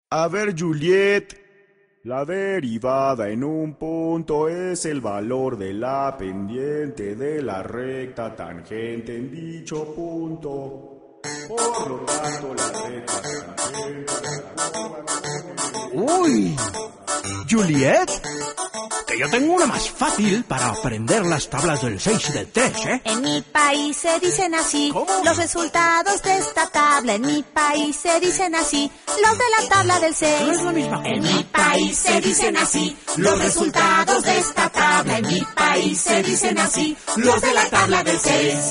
A ver, Juliet, la derivada en un punto es el valor de la pendiente de la recta tangente en dicho punto. Por lo tanto, la recta tangente... ¡Uy! ¿Juliet? Que yo tengo una más fácil para aprender las tablas del 6 y del 3, ¿eh? En mi país se dicen así. ¿Cómo? Los resultados de esta tabla. En mi país se dicen así. Los de la tabla del 6. No es la misma cosa. En mi país se dicen así. Los resultados de esta tabla. En mi país se dicen así. Los de la tabla del 6.